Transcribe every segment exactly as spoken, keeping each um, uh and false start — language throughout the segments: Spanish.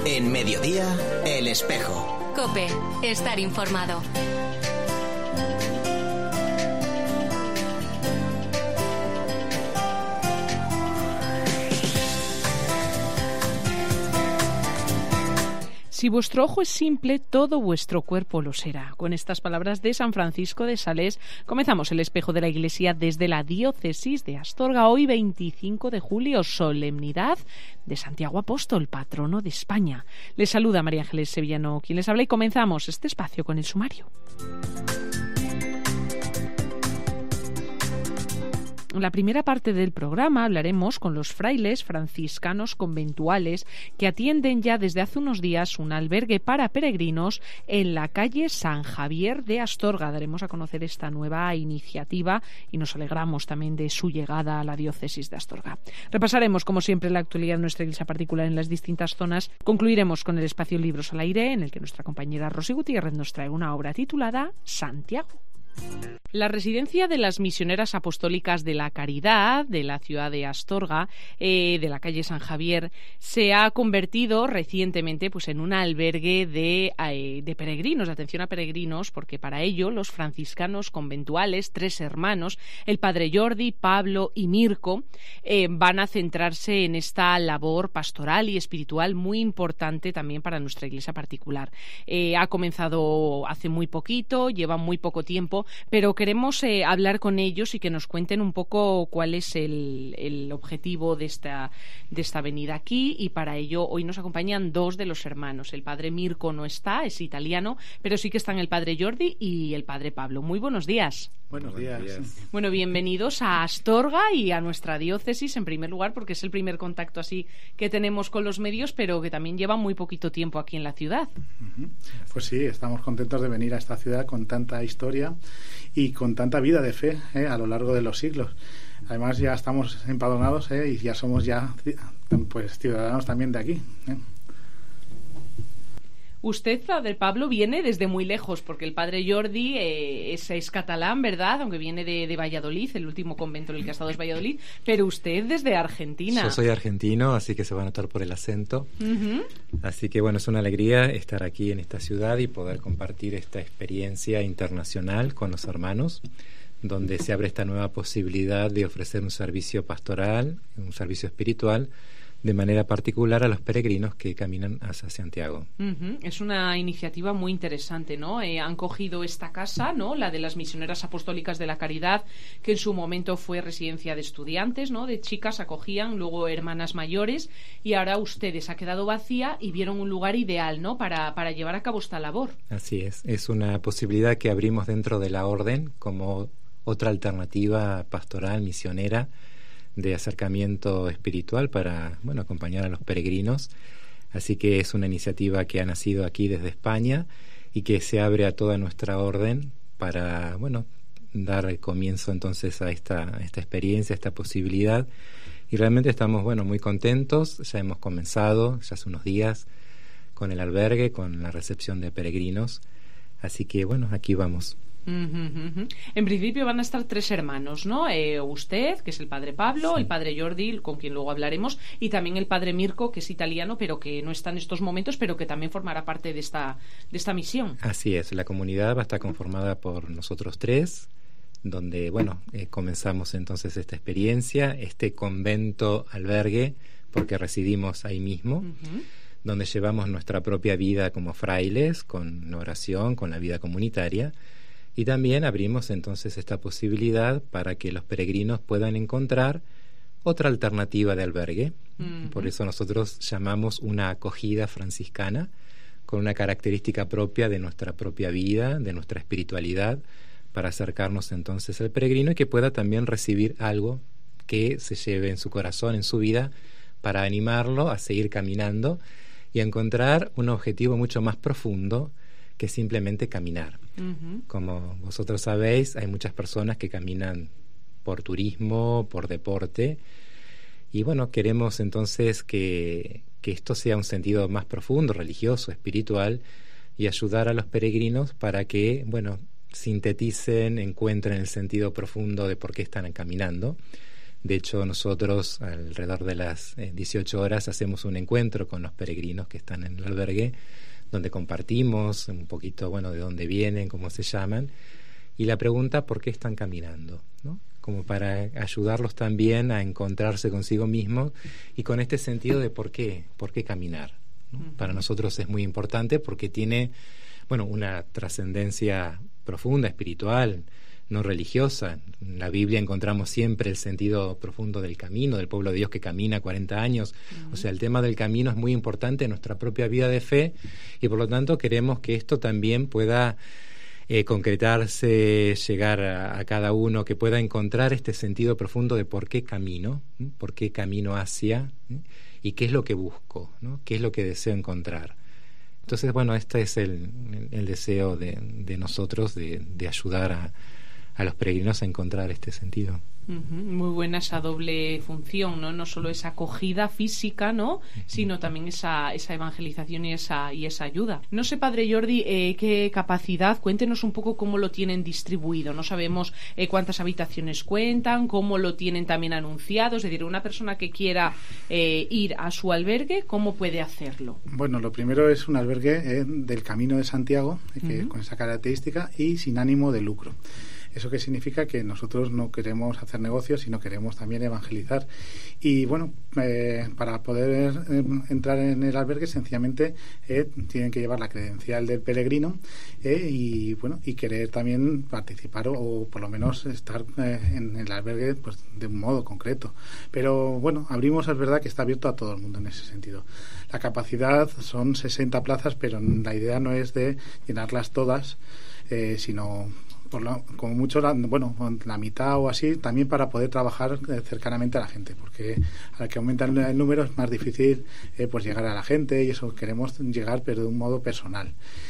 En Mediodía, El Espejo. COPE, estar informado. Si vuestro ojo es simple, todo vuestro cuerpo lo será. Con estas palabras de San Francisco de Sales, comenzamos el espejo de la Iglesia desde la diócesis de Astorga. Hoy, veinticinco de julio, solemnidad de Santiago Apóstol, patrono de España. Les saluda María Ángeles Sevillano, quien les habla, y comenzamos este espacio con el sumario. En la primera parte del programa hablaremos con los frailes franciscanos conventuales que atienden ya desde hace unos días un albergue para peregrinos en la calle San Javier de Astorga. Daremos a conocer esta nueva iniciativa y nos alegramos también de su llegada a la diócesis de Astorga. Repasaremos, como siempre, la actualidad de nuestra iglesia particular en las distintas zonas. Concluiremos con el espacio Libros al Aire, en el que nuestra compañera Rosy Gutiérrez nos trae una obra titulada Santiago. La residencia de las misioneras apostólicas de la Caridad de la ciudad de Astorga, eh, de la calle San Javier, se ha convertido recientemente pues, en un albergue de, eh, de peregrinos, de atención a peregrinos, porque para ello los franciscanos conventuales, tres hermanos, el padre Jordi, Pablo y Mirko, eh, van a centrarse en esta labor pastoral y espiritual muy importante también para nuestra iglesia particular. Eh, ha comenzado hace muy poquito, lleva muy poco tiempo, pero queremos eh, hablar con ellos y que nos cuenten un poco cuál es el, el objetivo de esta, de esta venida aquí, y para ello hoy nos acompañan dos de los hermanos. El padre Mirko no está, es italiano, pero sí que están el padre Jordi y el padre Pablo. Muy buenos días. Buenos días. Buenos días. Bueno, bienvenidos a Astorga y a nuestra diócesis, en primer lugar, porque es el primer contacto así que tenemos con los medios, pero que también llevan muy poquito tiempo aquí en la ciudad. Uh-huh. Pues sí, estamos contentos de venir a esta ciudad con tanta historia y con tanta vida de fe ¿eh? a lo largo de los siglos. Además, ya estamos empadronados ¿eh? y ya somos ya pues ciudadanos también de aquí. ¿eh? Usted, padre Pablo, viene desde muy lejos, porque el padre Jordi eh, es, es catalán, ¿verdad? Aunque viene de, de Valladolid, el último convento en el que ha estado es Valladolid, pero usted desde Argentina. Yo soy argentino, así que se va a notar por el acento. Uh-huh. Así que, bueno, es una alegría estar aquí en esta ciudad y poder compartir esta experiencia internacional con los hermanos, donde se abre esta nueva posibilidad de ofrecer un servicio pastoral, un servicio espiritual, de manera particular a los peregrinos que caminan hacia Santiago. Uh-huh. Es una iniciativa muy interesante, ¿no? Eh, han cogido esta casa, ¿no? La de las misioneras apostólicas de la Caridad, que en su momento fue residencia de estudiantes, ¿no? De chicas acogían, luego hermanas mayores, y ahora ustedes ha quedado vacía y vieron un lugar ideal, ¿no? Para, para llevar a cabo esta labor. Así es. Es una posibilidad que abrimos dentro de la orden como otra alternativa pastoral, misionera, de acercamiento espiritual para, bueno, acompañar a los peregrinos. Así que es una iniciativa que ha nacido aquí desde España y que se abre a toda nuestra orden para, bueno, dar comienzo entonces a esta, a esta experiencia, a esta posibilidad. Y realmente estamos, bueno, muy contentos. Ya hemos comenzado, ya hace unos días, con el albergue, con la recepción de peregrinos. Así que, bueno, aquí vamos. Uh-huh, uh-huh. En principio van a estar tres hermanos, ¿no? Eh, usted, que es el padre Pablo, sí. El padre Jordi, con quien luego hablaremos, y también el padre Mirko, que es italiano, pero que no está en estos momentos, pero que también formará parte de esta, de esta misión. Así es, la comunidad va a estar conformada por nosotros tres, donde, bueno, eh, comenzamos entonces esta experiencia, este convento albergue, porque residimos ahí mismo, uh-huh. donde llevamos nuestra propia vida como frailes, con oración, con la vida comunitaria. Y también abrimos entonces esta posibilidad para que los peregrinos puedan encontrar otra alternativa de albergue. Uh-huh. Por eso nosotros llamamos una acogida franciscana, con una característica propia de nuestra propia vida, de nuestra espiritualidad, para acercarnos entonces al peregrino y que pueda también recibir algo que se lleve en su corazón, en su vida, para animarlo a seguir caminando y a encontrar un objetivo mucho más profundo que simplemente caminar. Uh-huh. Como vosotros sabéis, hay muchas personas que caminan por turismo, por deporte, y bueno, queremos entonces que, que esto sea un sentido más profundo, religioso, espiritual, y ayudar a los peregrinos para que, bueno, sinteticen, encuentren el sentido profundo de por qué están caminando, De hecho, nosotros alrededor de las eh, dieciocho horas hacemos un encuentro con los peregrinos que están en el albergue, donde compartimos un poquito, bueno, de dónde vienen, cómo se llaman, y la pregunta por qué están caminando, ¿no? Como para ayudarlos también a encontrarse consigo mismos y con este sentido de por qué, por qué caminar, ¿no? Uh-huh. Para nosotros es muy importante porque tiene, bueno, una trascendencia profunda, espiritual, no religiosa. En la Biblia encontramos siempre el sentido profundo del camino, del pueblo de Dios que camina cuarenta años. Uh-huh. O sea, el tema del camino es muy importante en nuestra propia vida de fe y por lo tanto queremos que esto también pueda eh, concretarse, llegar a, a cada uno, que pueda encontrar este sentido profundo de por qué camino, ¿eh? Por qué camino hacia, ¿eh? Y qué es lo que busco, ¿no? Qué es lo que deseo encontrar. Entonces, bueno, este es el, el, el deseo de, de nosotros de, de ayudar a a los peregrinos a encontrar este sentido. Uh-huh. Muy buena esa doble función, ¿no? No solo esa acogida física, ¿no? Uh-huh. Sino también esa, esa evangelización y esa, y esa ayuda. No sé, Padre Jordi, eh, qué capacidad, cuéntenos un poco cómo lo tienen distribuido. No sabemos eh, cuántas habitaciones cuentan, cómo lo tienen también anunciado. Es decir, una persona que quiera eh, ir a su albergue, ¿cómo puede hacerlo? Bueno, lo primero es un albergue eh, del Camino de Santiago, eh, que, uh-huh. con esa característica y sin ánimo de lucro. ¿Eso qué significa? Que nosotros no queremos hacer negocios, sino queremos también evangelizar. Y bueno, eh, para poder eh, entrar en el albergue, sencillamente eh, tienen que llevar la credencial del peregrino eh, y bueno y querer también participar o, o por lo menos estar eh, en el albergue pues de un modo concreto. Pero bueno, abrimos, es verdad que está abierto a todo el mundo en ese sentido. La capacidad son sesenta plazas, pero la idea no es de llenarlas todas, eh, sino por lo, como mucho, la, bueno, la mitad o así, también para poder trabajar eh, cercanamente a la gente, porque al que aumentan el número es más difícil eh, pues llegar a la gente y eso queremos llegar, pero de un modo personal.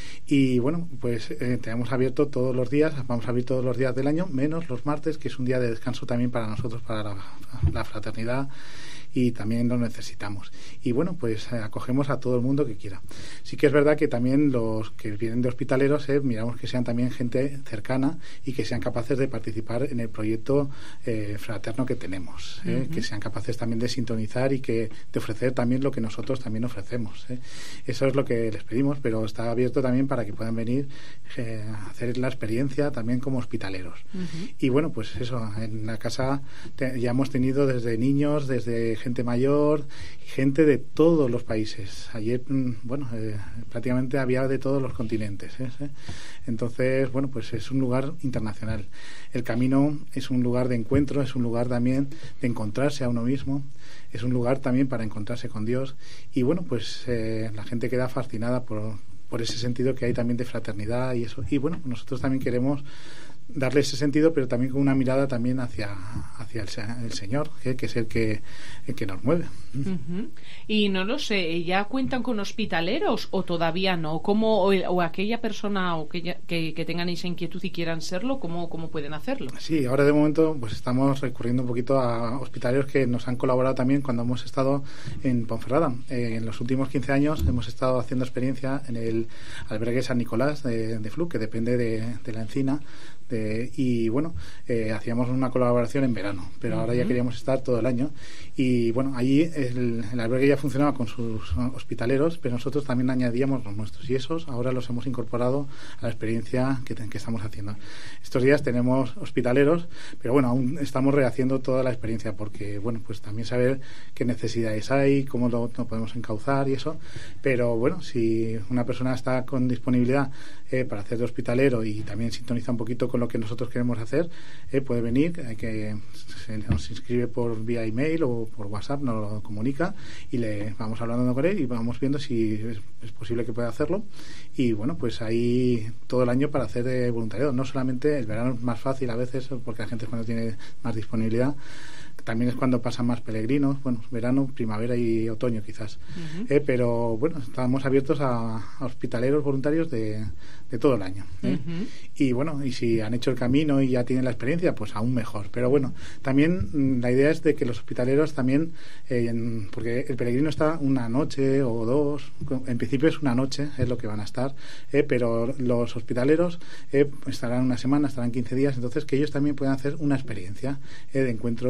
Y bueno, pues eh, tenemos abierto todos los días, vamos a abrir todos los días del año, menos los martes, que es un día de descanso también para nosotros, para la, la fraternidad, y también lo necesitamos. Y bueno, pues eh, acogemos a todo el mundo que quiera. Sí que es verdad que también los que vienen de hospitaleros, eh, miramos que sean también gente cercana y que sean capaces de participar en el proyecto eh, fraterno que tenemos, eh, uh-huh. que sean capaces también de sintonizar y que de ofrecer también lo que nosotros también ofrecemos. Eh. Eso es lo que les pedimos, pero está abierto también para que puedan venir eh, a hacer la experiencia también como hospitaleros. Uh-huh. Y bueno, pues eso, en la casa te, ya hemos tenido desde niños, desde gente mayor y gente de todos los países. Ayer, bueno, eh, prácticamente había de todos los continentes. ¿eh? Entonces, bueno, pues es un lugar internacional. El camino es un lugar de encuentro, es un lugar también de encontrarse a uno mismo, es un lugar también para encontrarse con Dios. Y bueno, pues eh, la gente queda fascinada por, por ese sentido que hay también de fraternidad y eso. Y bueno, nosotros también queremos darle ese sentido, pero también con una mirada también hacia hacia el, el Señor, ¿eh? que es el que el que nos mueve. Uh-huh. Y no lo sé, ¿ya cuentan con hospitaleros o todavía no? ¿Cómo, o, o aquella persona o que, ya, que, que tengan esa inquietud y quieran serlo, ¿cómo, cómo pueden hacerlo? Sí, ahora de momento pues estamos recurriendo un poquito a hospitaleros que nos han colaborado también cuando hemos estado en Ponferrada. Eh, en los últimos quince años hemos estado haciendo experiencia en el albergue San Nicolás de, de Fluc, que depende de, de la Encina. De, y bueno, eh, hacíamos una colaboración en verano, pero uh-huh. ahora ya queríamos estar todo el año. Y bueno, allí el, el albergue ya funcionaba con sus hospitaleros, pero nosotros también añadíamos los nuestros y esos ahora los hemos incorporado a la experiencia que, que estamos haciendo. Estos días tenemos hospitaleros, pero bueno, aún estamos rehaciendo toda la experiencia porque bueno, pues también saber qué necesidades hay, cómo lo, lo podemos encauzar y eso. Pero bueno, si una persona está con disponibilidad eh, para hacer de hospitalero y también sintoniza un poquito con lo que nosotros queremos hacer, eh, puede venir, eh, que se nos inscribe por vía email o por WhatsApp, nos lo comunica y le vamos hablando con él y vamos viendo si es, es posible que pueda hacerlo. Y bueno, pues ahí todo el año para hacer de voluntariado, no solamente el verano es más fácil a veces porque la gente es cuando tiene más disponibilidad, también es cuando pasan más peregrinos, bueno, verano, primavera y otoño quizás. Uh-huh. Eh, pero bueno, estamos abiertos a, a hospitaleros voluntarios de, de todo el año. ¿eh? Uh-huh. Y bueno, y si han hecho el camino y ya tienen la experiencia, pues aún mejor. Pero bueno, también la idea es de que los hospitaleros también, eh, en, porque el peregrino está una noche o dos, en principio es una noche, es lo que van a estar, eh, pero los hospitaleros eh, estarán una semana, estarán quince días, entonces que ellos también puedan hacer una experiencia eh, de encuentro pues con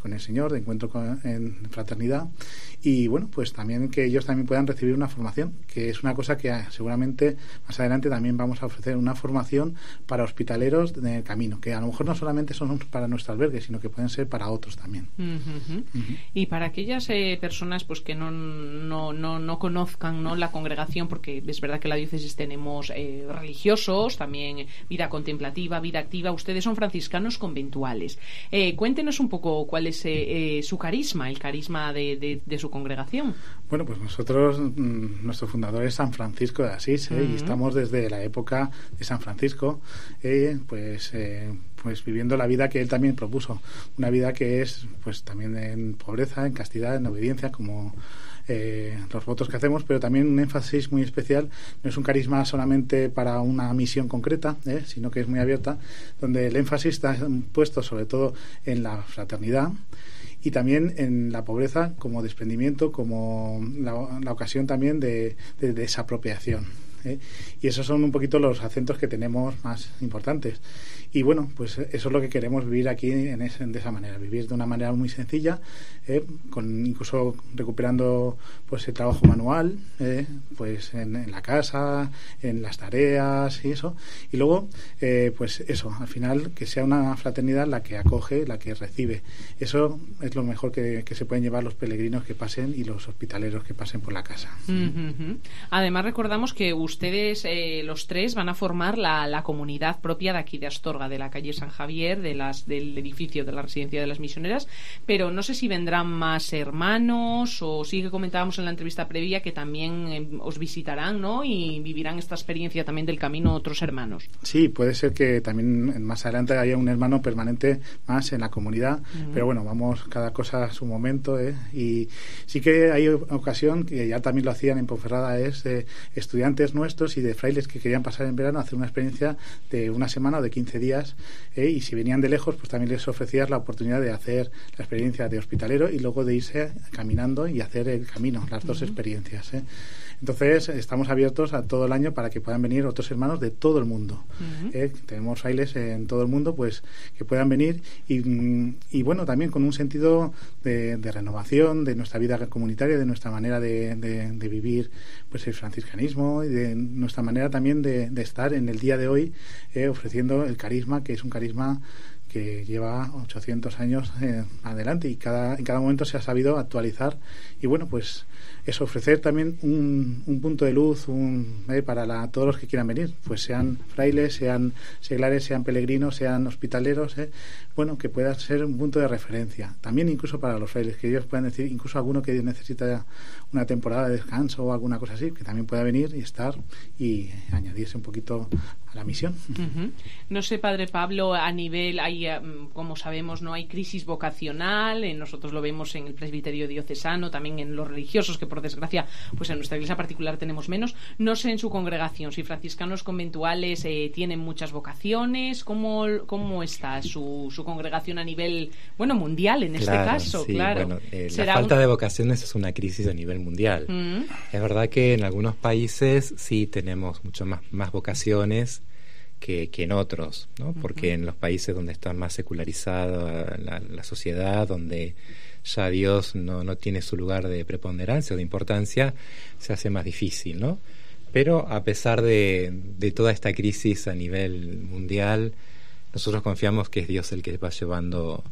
con el Señor, de encuentro con, en fraternidad, y bueno, pues también que ellos también puedan recibir una formación, que es una cosa que ah, seguramente más adelante también vamos a ofrecer, una formación para hospitaleros en el camino, que a lo mejor no solamente son para nuestro albergue, sino que pueden ser para otros también. Uh-huh. Uh-huh. Y para aquellas eh, personas pues que no, no, no, no conozcan, ¿no?, la congregación, porque es verdad que en la diócesis tenemos eh, religiosos, también vida contemplativa, vida activa. Ustedes son franciscanos conventuales. Eh, cuéntenos un poco cuál es eh, eh, su carisma, el carisma de, de, de su congregación. Bueno, pues nosotros, mmm, nuestro fundador es San Francisco de Asís, eh, uh-huh. y estamos desde la época de San Francisco, eh, pues eh, pues viviendo la vida que él también propuso, una vida que es pues también en pobreza, en castidad, en obediencia, como eh, los votos que hacemos, pero también un énfasis muy especial. No es un carisma solamente para una misión concreta, eh, sino que es muy abierta, donde el énfasis está puesto sobre todo en la fraternidad y también en la pobreza como desprendimiento, como la, la ocasión también de, de, de desapropiación. ¿eh? Y esos son un poquito los acentos que tenemos más importantes. Y bueno, pues eso es lo que queremos vivir aquí en ese, de esa manera, vivir de una manera muy sencilla, eh, con incluso recuperando pues el trabajo manual, eh, pues en, en la casa, en las tareas y eso. Y luego, eh, pues eso, al final que sea una fraternidad la que acoge, la que recibe. Eso es lo mejor que, que se pueden llevar los peregrinos que pasen y los hospitaleros que pasen por la casa. Uh-huh. Además recordamos que ustedes, eh, los tres, van a formar la, la comunidad propia de aquí de Astorga, de la calle San Javier, de las del edificio de la Residencia de las Misioneras, pero no sé si vendrán más hermanos, o sí que comentábamos en la entrevista previa que también eh, os visitarán, ¿no?, y vivirán esta experiencia también del camino otros hermanos. Sí, puede ser que también más adelante haya un hermano permanente más en la comunidad, uh-huh. pero bueno, vamos cada cosa a su momento, ¿eh? Y sí que hay ocasión, que ya también lo hacían en Ponferrada, es de estudiantes nuestros y de frailes que querían pasar en verano a hacer una experiencia de una semana o de quince días, eh, y si venían de lejos pues también les ofrecías la oportunidad de hacer la experiencia de hospitalero y luego de irse caminando y hacer el camino, las dos uh-huh. experiencias, eh. Entonces estamos abiertos a todo el año para que puedan venir otros hermanos de todo el mundo. Uh-huh. eh, tenemos frailes en todo el mundo pues que puedan venir y, y bueno, también con un sentido de, de renovación de nuestra vida comunitaria, de nuestra manera de, de, de vivir pues el franciscanismo y de nuestra manera también de, de estar en el día de hoy, eh, ofreciendo el carisma, que es un carisma que lleva ochocientos años eh, adelante y cada en cada momento se ha sabido actualizar. Y bueno, pues es ofrecer también un, un punto de luz un, eh, para la, todos los que quieran venir, pues sean frailes, sean seglares, sean peregrinos, sean hospitaleros, eh, bueno, que pueda ser un punto de referencia. También incluso para los frailes, que ellos puedan decir, incluso alguno que necesita una temporada de descanso o alguna cosa así, que también pueda venir y estar y añadirse un poquito a la misión. Uh-huh. No sé, Padre Pablo, a nivel, hay, como sabemos, no hay crisis vocacional, eh, nosotros lo vemos en el presbiterio diocesano, también en los religiosos, que por desgracia, pues en nuestra iglesia particular tenemos menos. No sé en su congregación, si franciscanos conventuales eh, tienen muchas vocaciones, ¿cómo, cómo está su, su congregación a nivel, bueno, mundial en claro, este caso? Sí, claro. Bueno, eh, la falta un... de vocaciones es una crisis a nivel mundial. Uh-huh. Es verdad que en algunos países sí tenemos mucho más, más vocaciones que, que en otros, ¿no? Porque uh-huh. en los países donde está más secularizada la, la sociedad, donde ya Dios no, no tiene su lugar de preponderancia o de importancia, se hace más difícil, ¿no? Pero a pesar de, de toda esta crisis a nivel mundial, nosotros confiamos que es Dios el que va llevando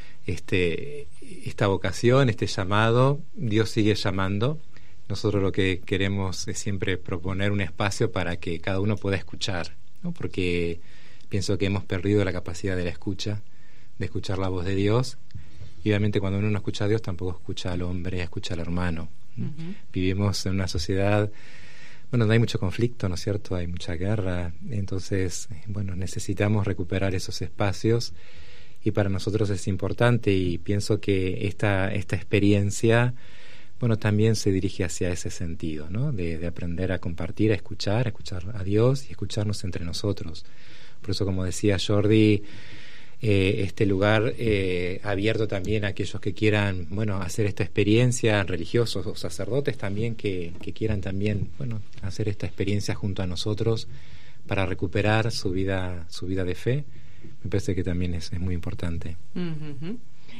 este, esta vocación, este llamado. Dios sigue llamando. Nosotros lo que queremos es siempre proponer un espacio para que cada uno pueda escuchar, ¿no? Porque pienso que hemos perdido la capacidad de la escucha, de escuchar la voz de Dios. Y obviamente cuando uno no escucha a Dios tampoco escucha al hombre, escucha al hermano. Uh-huh. Vivimos en una sociedad, bueno, donde hay mucho conflicto, ¿no es cierto? Hay mucha guerra. Entonces, bueno, necesitamos recuperar esos espacios y para nosotros es importante, y pienso que esta, esta experiencia, bueno, también se dirige hacia ese sentido, ¿no? De, de aprender a compartir, a escuchar, a escuchar a Dios y escucharnos entre nosotros. Por eso, como decía Jordi, Eh, este lugar eh, abierto también a aquellos que quieran, bueno, hacer esta experiencia, religiosos o sacerdotes también que, que quieran también, bueno, hacer esta experiencia junto a nosotros para recuperar su vida, su vida de fe. Me parece que también es, es muy importante. Uh-huh.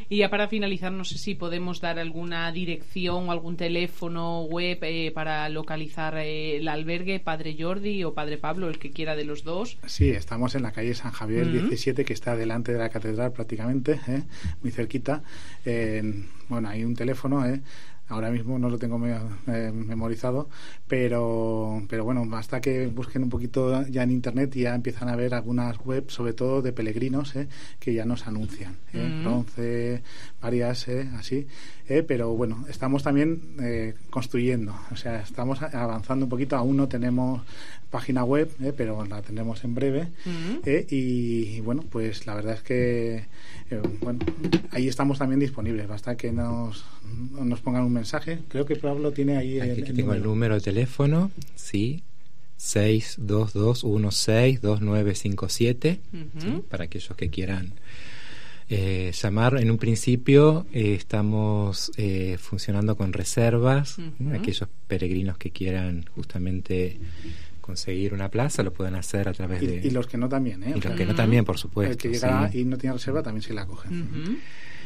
Y ya para finalizar, no sé si podemos dar alguna dirección o algún teléfono web eh, para localizar eh, el albergue, Padre Jordi o Padre Pablo, el que quiera de los dos. Sí, estamos en la calle San Javier uh-huh. diecisiete, que está delante de la catedral prácticamente, ¿eh? Muy cerquita. Eh, bueno, hay un teléfono, ¿eh? Ahora mismo no lo tengo me, eh, memorizado, pero pero bueno, basta que busquen un poquito ya en internet y ya empiezan a ver algunas webs, sobre todo de peregrinos, eh, que ya nos anuncian, eh, mm-hmm. Bronce, varias, eh, así, eh, pero bueno, estamos también eh, construyendo, o sea, estamos avanzando un poquito, aún no tenemos página web, eh, pero la tendremos en breve, mm-hmm. eh, y, y bueno, pues la verdad es que eh, bueno, ahí estamos también disponibles, basta que nos, nos pongan un mensaje. Creo que Pablo tiene ahí Aquí el, el tengo número. el número de teléfono, sí, seis dos dos uno seis dos nueve cinco siete, uh-huh. ¿sí? Para aquellos que quieran eh, llamar. En un principio eh, estamos eh, funcionando con reservas, uh-huh. aquellos peregrinos que quieran justamente conseguir una plaza lo pueden hacer a través y, de... Y los que no también, ¿eh? Y o los sea, que no también, por supuesto. El que llega sí. y no tiene reserva también se la acogen. Uh-huh.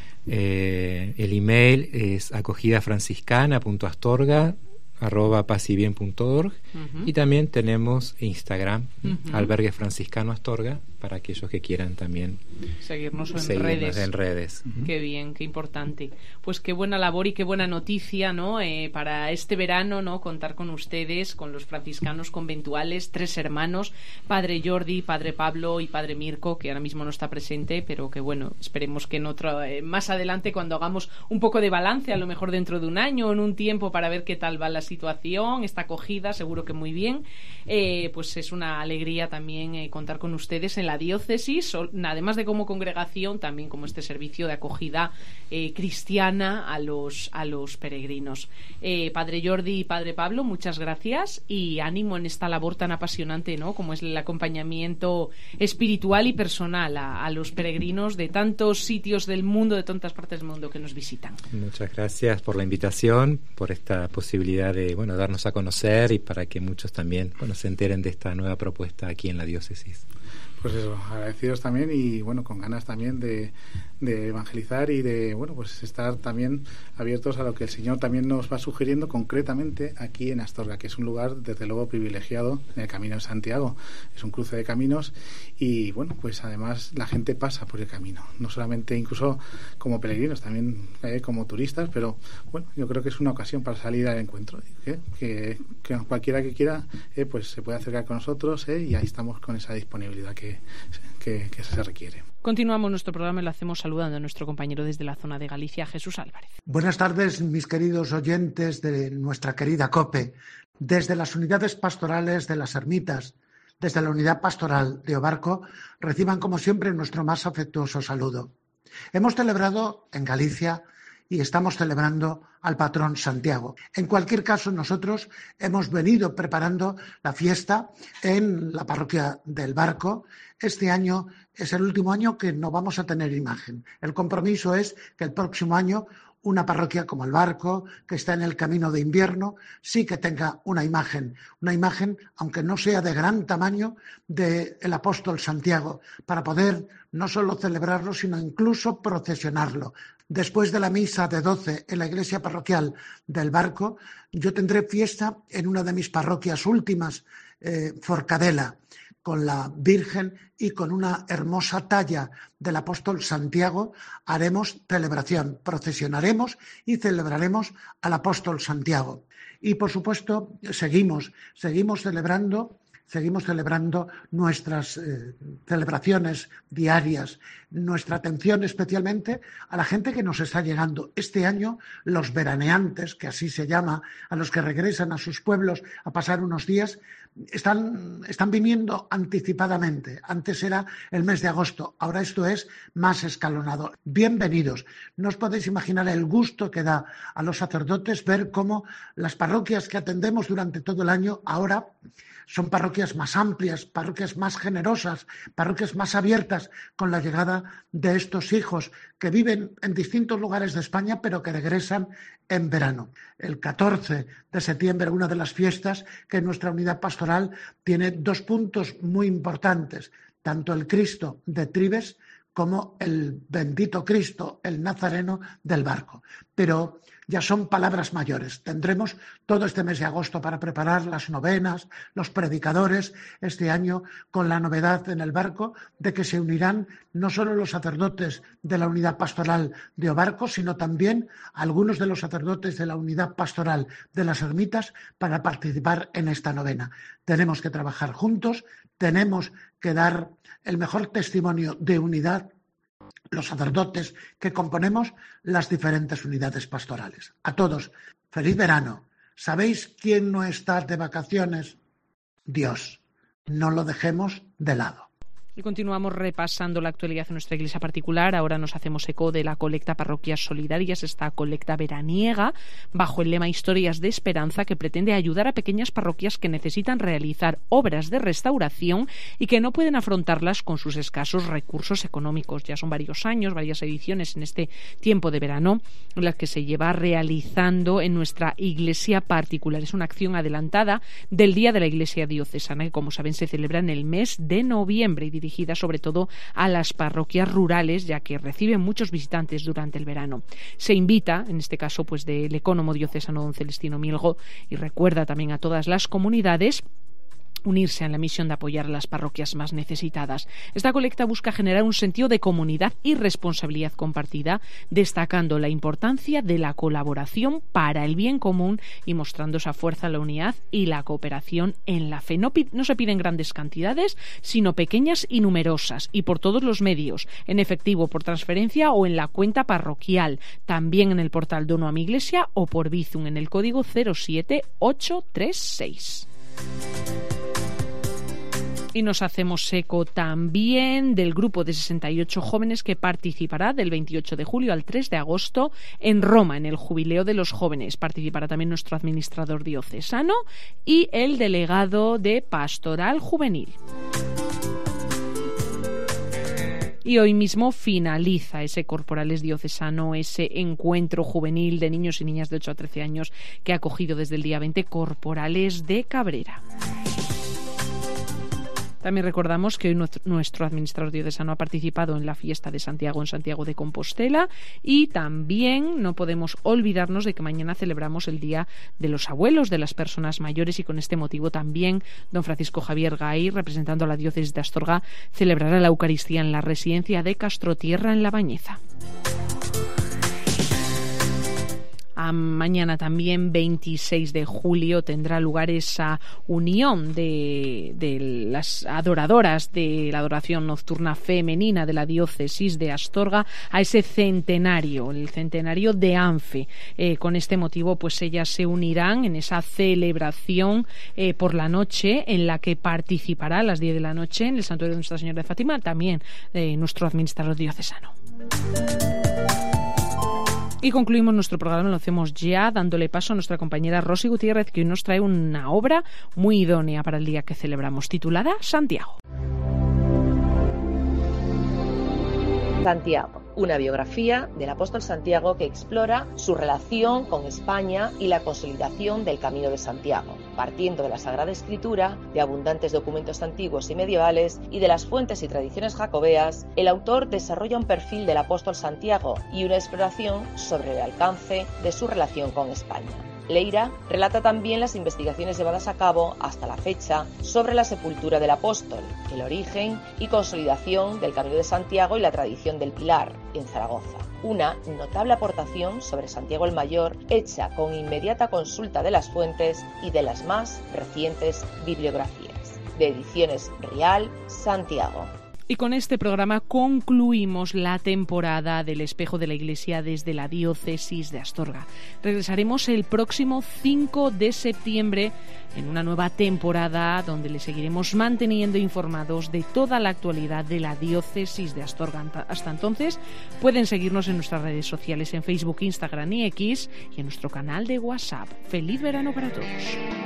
Eh, el email es acogidafranciscana.astorga arroba pazybien punto org uh-huh. y también tenemos Instagram, uh-huh. albergue franciscano Astorga, para aquellos que quieran también seguirnos en seguirnos redes. en redes. Uh-huh. Qué bien, qué importante. Pues qué buena labor y qué buena noticia, ¿no? Eh, para este verano, ¿no? Contar con ustedes, con los franciscanos conventuales, tres hermanos, Padre Jordi, Padre Pablo y Padre Mirko, que ahora mismo no está presente, pero que bueno, esperemos que en otro, eh, más adelante, cuando hagamos un poco de balance, a lo mejor dentro de un año o en un tiempo, para ver qué tal va la situación, esta acogida, seguro que muy bien. Eh, pues es una alegría también eh, contar con ustedes en la diócesis, además de como congregación, también como este servicio de acogida eh, cristiana a los, a los peregrinos. Eh, Padre Jordi y Padre Pablo, muchas gracias y ánimo en esta labor tan apasionante, ¿no? Como es el acompañamiento espiritual y personal a, a los peregrinos de tantos sitios del mundo, de tantas partes del mundo que nos visitan. Muchas gracias por la invitación, por esta posibilidad de, bueno, darnos a conocer y para que muchos también, bueno, se enteren de esta nueva propuesta aquí en la diócesis. Pues eso, agradecidos también y bueno, con ganas también de, de evangelizar y de, bueno, pues estar también abiertos a lo que el Señor también nos va sugiriendo concretamente aquí en Astorga, que es un lugar desde luego privilegiado en el Camino de Santiago. Es un cruce de caminos y bueno, pues además la gente pasa por el camino, no solamente incluso como peregrinos, también eh, como turistas, pero bueno, yo creo que es una ocasión para salir al encuentro, ¿eh? que, que cualquiera que quiera eh, pues se puede acercar con nosotros eh, y ahí estamos con esa disponibilidad que Que, que se requiere. Continuamos nuestro programa y lo hacemos saludando a nuestro compañero desde la zona de Galicia, Jesús Álvarez. Buenas tardes, mis queridos oyentes de nuestra querida COPE. Desde las unidades pastorales de las ermitas, desde la unidad pastoral de Obarco, reciban como siempre nuestro más afectuoso saludo. Hemos celebrado en Galicia y estamos celebrando al patrón Santiago. En cualquier caso, nosotros hemos venido preparando la fiesta en la parroquia del Barco. Este año es el último año que no vamos a tener imagen. El compromiso es que el próximo año una parroquia como el Barco, que está en el camino de invierno, sí que tenga una imagen, una imagen, aunque no sea de gran tamaño, del apóstol Santiago, para poder no solo celebrarlo, sino incluso procesionarlo. Después de la misa de doce en la iglesia parroquial del Barco, yo tendré fiesta en una de mis parroquias últimas, eh, Forcadela, con la Virgen y con una hermosa talla del apóstol Santiago haremos celebración, procesionaremos y celebraremos al apóstol Santiago. Y por supuesto seguimos, seguimos celebrando, seguimos celebrando nuestras eh, celebraciones diarias, nuestra atención especialmente a la gente que nos está llegando. Este año los veraneantes, que así se llama, a los que regresan a sus pueblos a pasar unos días, Están, están viniendo anticipadamente. Antes era el mes de agosto, ahora esto es más escalonado. Bienvenidos. No os podéis imaginar el gusto que da a los sacerdotes ver cómo las parroquias que atendemos durante todo el año ahora son parroquias más amplias, parroquias más generosas, parroquias más abiertas con la llegada de estos hijos que viven en distintos lugares de España pero que regresan en verano. El catorce de septiembre, una de las fiestas que en nuestra unidad pastoral tiene dos puntos muy importantes, tanto el Cristo de Tribes como el bendito Cristo, el Nazareno del barco. Pero ya son palabras mayores. Tendremos todo este mes de agosto para preparar las novenas, los predicadores, este año con la novedad en el barco de que se unirán no solo los sacerdotes de la unidad pastoral de Obarco, sino también algunos de los sacerdotes de la unidad pastoral de las ermitas para participar en esta novena. Tenemos que trabajar juntos, tenemos que dar el mejor testimonio de unidad los sacerdotes que componemos las diferentes unidades pastorales. A todos, feliz verano. ¿Sabéis quién no está de vacaciones? Dios. No lo dejemos de lado. Y continuamos repasando la actualidad en nuestra iglesia particular. Ahora nos hacemos eco de la colecta Parroquias Solidarias, esta colecta veraniega, bajo el lema Historias de Esperanza, que pretende ayudar a pequeñas parroquias que necesitan realizar obras de restauración y que no pueden afrontarlas con sus escasos recursos económicos. Ya son varios años, varias ediciones en este tiempo de verano, en las que se lleva realizando en nuestra iglesia particular. Es una acción adelantada del Día de la Iglesia Diocesana, que, como saben, se celebra en el mes de noviembre y dirigida sobre todo a las parroquias rurales, ya que reciben muchos visitantes durante el verano. Se invita, en este caso, pues del ecónomo diocesano don Celestino Mielgo, y recuerda también a todas las comunidades unirse a la misión de apoyar a las parroquias más necesitadas. Esta colecta busca generar un sentido de comunidad y responsabilidad compartida, destacando la importancia de la colaboración para el bien común y mostrando esa fuerza, la unidad y la cooperación en la fe. No, no se piden grandes cantidades, sino pequeñas y numerosas, y por todos los medios, en efectivo, por transferencia o en la cuenta parroquial, también en el portal Dono a mi Iglesia o por Bizum en el código cero siete ocho tres seis. Y nos hacemos eco también del grupo de sesenta y ocho jóvenes que participará del veintiocho de julio al tres de agosto en Roma, en el Jubileo de los Jóvenes. Participará también nuestro administrador diocesano y el delegado de Pastoral Juvenil. Y hoy mismo finaliza ese Corporales Diocesano, ese encuentro juvenil de niños y niñas de ocho a trece años que ha acogido desde el día veinte Corporales de Cabrera. También recordamos que hoy nuestro administrador diocesano ha participado en la fiesta de Santiago en Santiago de Compostela, y también no podemos olvidarnos de que mañana celebramos el Día de los Abuelos, de las Personas Mayores, y con este motivo también don Francisco Javier Gay, representando a la diócesis de Astorga, celebrará la Eucaristía en la residencia de Castrotierra en La Bañeza. A mañana también, veintiséis de julio, tendrá lugar esa unión de, de las adoradoras de la adoración nocturna femenina de la diócesis de Astorga a ese centenario, el centenario de ANFE. Eh, con este motivo, pues ellas se unirán en esa celebración eh, por la noche, en la que participará a las diez de la noche en el Santuario de Nuestra Señora de Fátima, también eh, nuestro administrador diocesano. Y concluimos nuestro programa, lo hacemos ya dándole paso a nuestra compañera Rosy Gutiérrez, que hoy nos trae una obra muy idónea para el día que celebramos, titulada Santiago. Santiago, una biografía del apóstol Santiago que explora su relación con España y la consolidación del Camino de Santiago. Partiendo de la Sagrada Escritura, de abundantes documentos antiguos y medievales y de las fuentes y tradiciones jacobeas, el autor desarrolla un perfil del apóstol Santiago y una exploración sobre el alcance de su relación con España. Leira relata también las investigaciones llevadas a cabo hasta la fecha sobre la sepultura del apóstol, el origen y consolidación del Camino de Santiago y la tradición del Pilar, en Zaragoza. Una notable aportación sobre Santiago el Mayor, hecha con inmediata consulta de las fuentes y de las más recientes bibliografías. De Ediciones Rial, Santiago. Y con este programa concluimos la temporada del Espejo de la Iglesia desde la diócesis de Astorga. Regresaremos el próximo cinco de septiembre en una nueva temporada donde les seguiremos manteniendo informados de toda la actualidad de la diócesis de Astorga. Hasta entonces pueden seguirnos en nuestras redes sociales, en Facebook, Instagram y X, y en nuestro canal de WhatsApp. ¡Feliz verano para todos!